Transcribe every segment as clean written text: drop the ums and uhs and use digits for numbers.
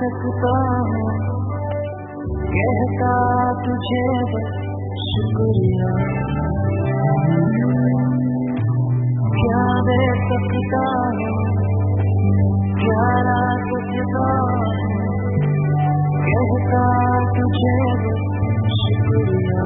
सकता हूँ कहता तुझे बस शुक्रिया, क्या दे सकता हूँ क्या ला सकता हूँ कहता तुझे बस शुक्रिया।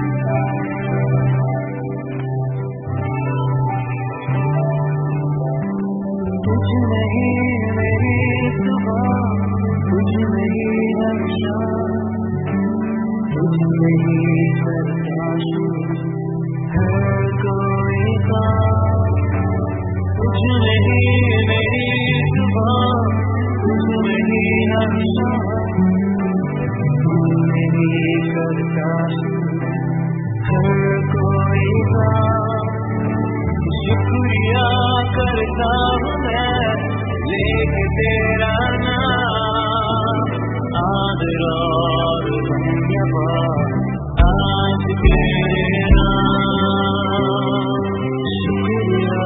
तुझ में ही मेरी सुबह, तुझ में ही हर शाम, तुझ में ही करता शुरू हर कोई काम। तुझ में ही मेरी सुबह, तुझ में ही हर शाम, तुझ में ही करता शुरू हर कोई काम। शुक्रिया करता हूँ मैं लेके तेरा नाम, आदर और धन्यवाद आज तेरे नाम। शुक्रिया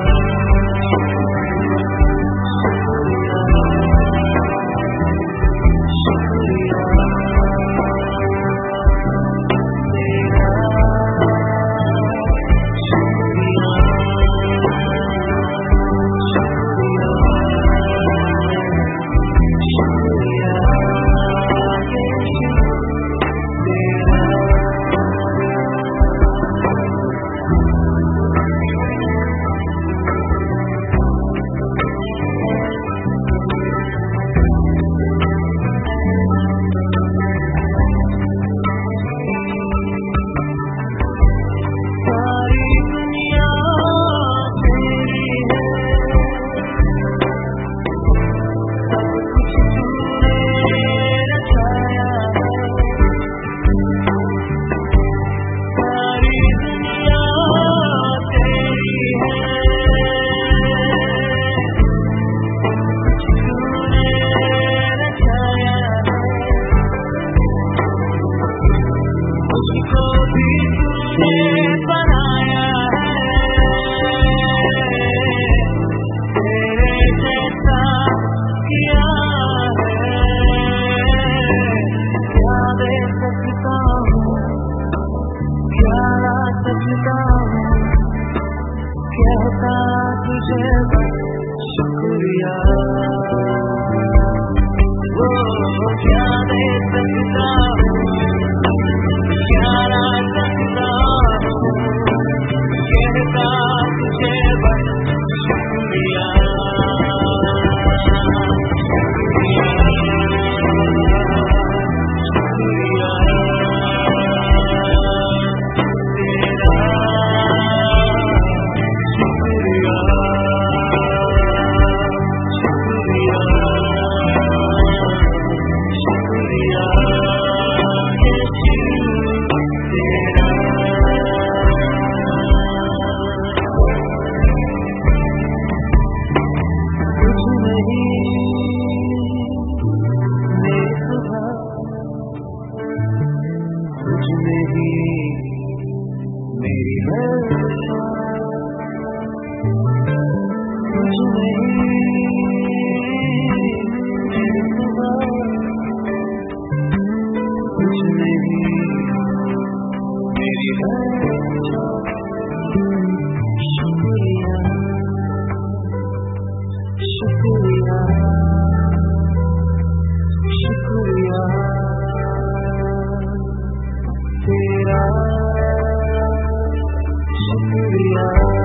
शुक्रिया कहता तुझे बस शुक्रिया। वो क्या दे सकता हूँ क्या ला सकता हूँ कहता तुझे बस शुक्रिया। तेरा शुक्रिया।